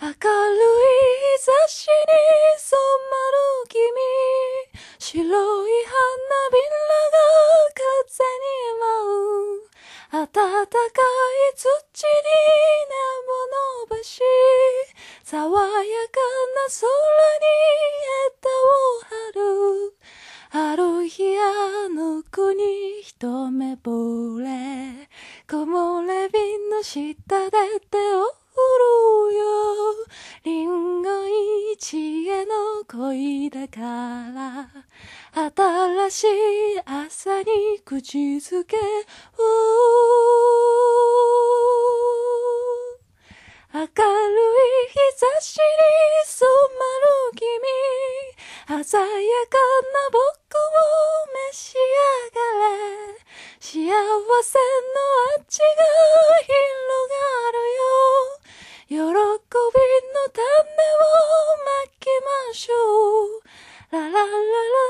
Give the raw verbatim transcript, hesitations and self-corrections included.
明るい日差しに染まる君、白い花びらが風に舞う。暖かい土に根を伸ばし、爽やかな空に枝を張る。ある日あの国一目ぼれ、木漏れ日の下で手を振るよ。リンゴ一への恋だから、新しい朝に口づけを。明るい日差しに染まる君、鮮やかな僕を召し上がれ。幸せの味が広がるよ。喜びの種をまきましょう。ララララ